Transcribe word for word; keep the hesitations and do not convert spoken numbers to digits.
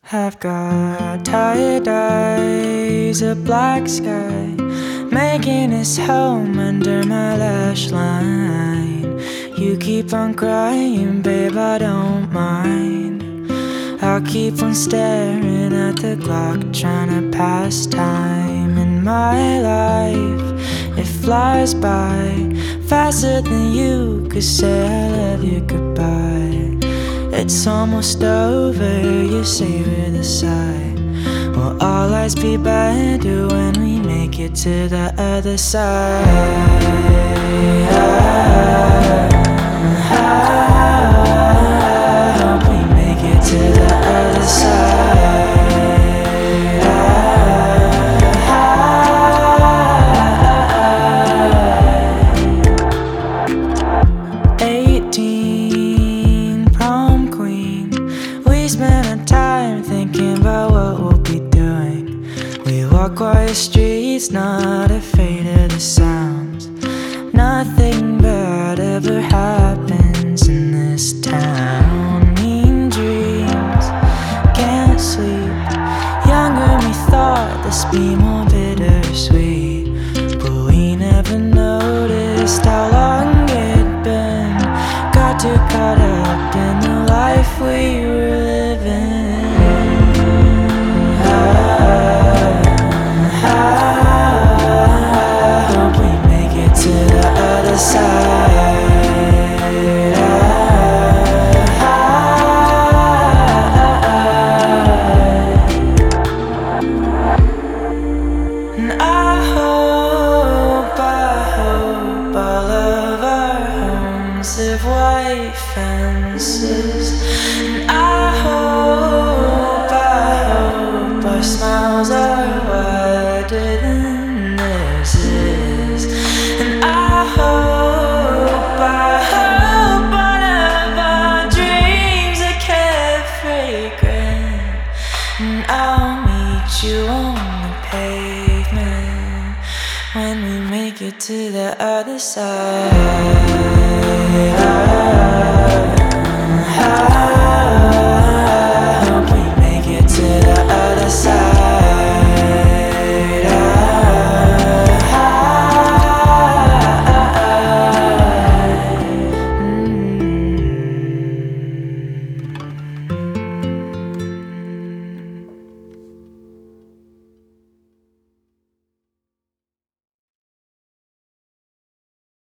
I've got tired eyes, a black sky, making its home under my lash line. You keep on crying, babe, I don't mind. I'll keep on staring at the clock, trying to pass time in my life. It flies by faster than you could say I love you goodbye. It's almost over, you say with a sigh. Will all eyes be better when we make it to the other side? I hope we make it to the other side. Eighteen, prom queen. We spend our time thinking about what we'll be doing. We walk quiet streets, not afraid of the sounds. Nothing bad ever happens in this town. Mean dreams, can't sleep. Younger we thought this be more bittersweet, but we never noticed how long it'd been. Got too caught up in the life we were living. And I hope, I hope all of our homes have white fences. And I hope, I hope our smiles are wider than theirs is. And I hope, I hope one of our dreams are kept fragrant. And I'll meet you on the pavement when we make it to the other side.